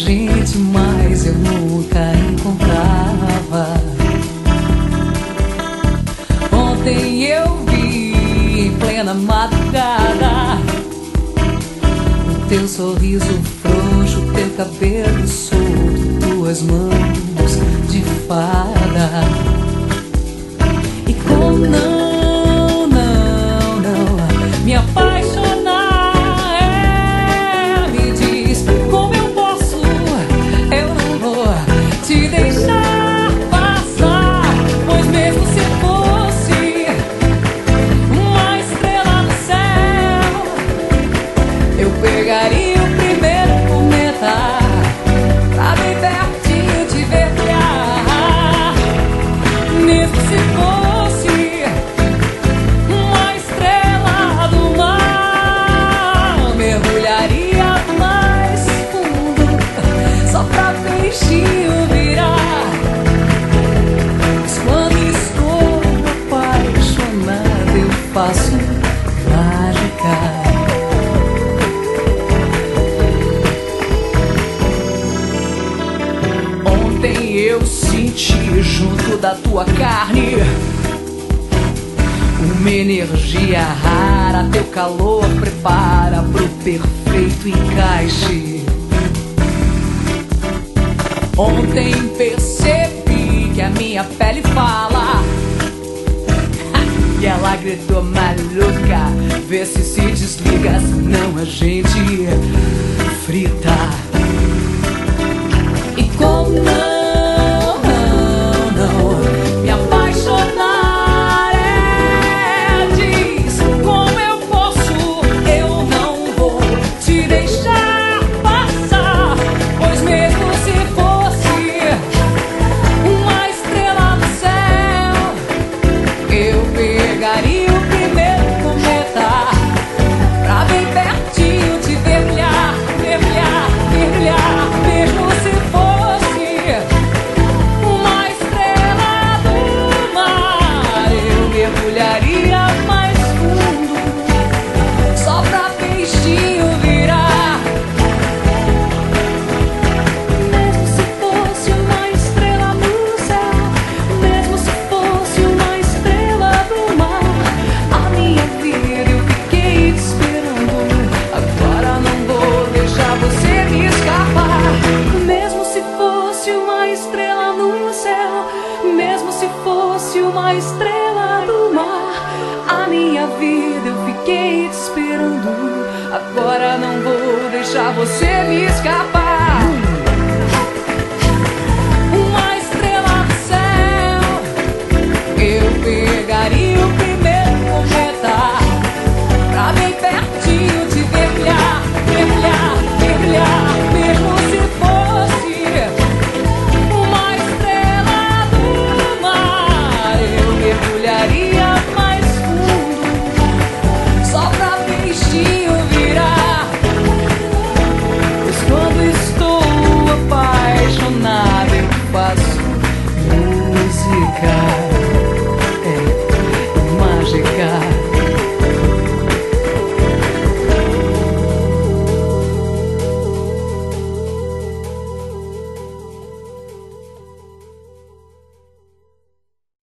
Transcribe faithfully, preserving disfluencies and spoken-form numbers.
gente, mas eu nunca encontrava. Ontem eu vi em plena madrugada o teu sorriso frouxo, teu cabelo solto, tuas mãos de fada. E como não, não, não me apaixonar, é, me diz como eu posso, eu não vou te deixar passar, pois mesmo se fosse uma estrela no céu, eu pegaria o primeiro cometa pra bem pertinho te ver brilhar. Mesmo se fosse uma estrela do mar, mergulharia mais fundo só pra peixinho virar. Mas quando estou apaixonada eu faço mágica. Ontem eu senti junto da tua carne uma energia rara, teu calor prepara pro perfeito encaixe. Ontem percebi que a minha pele fala e ela gritou maluca, vê se se desliga, senão a gente frita. E como não, não, não me apaixonar, é, diz como eu posso, eu não vou te deixar passar, pois mesmo se fosse uma estrela no céu, eu pegaria o primeiro cometa pra bem pertinho te ver brilhar, ver brilhar, ver brilhar. Mesmo se fosse uma estrela do mar, eu mergulharia mais fundo só pra peixinho virar. Mesmo se fosse uma estrela no céu, mesmo se fosse uma estrela do mar, a minha vida eu fiquei te esperando, agora não vou deixar você me escapar. Mesmo se fosse uma estrela no céu, mesmo se fosse uma estrela do mar, a minha vida eu fiquei te esperando, agora não vou deixar você me escapar. Uma estrela no céu, eu pegaria o primeiro cometa pra bem pertinho te ver brilhar, ver brilhar, ver brilhar. Mesmo se fosse uma estrela do mar, eu mergulharia mais fundo só pra peixinho virar. Pois quando estou apaixonada eu faço música.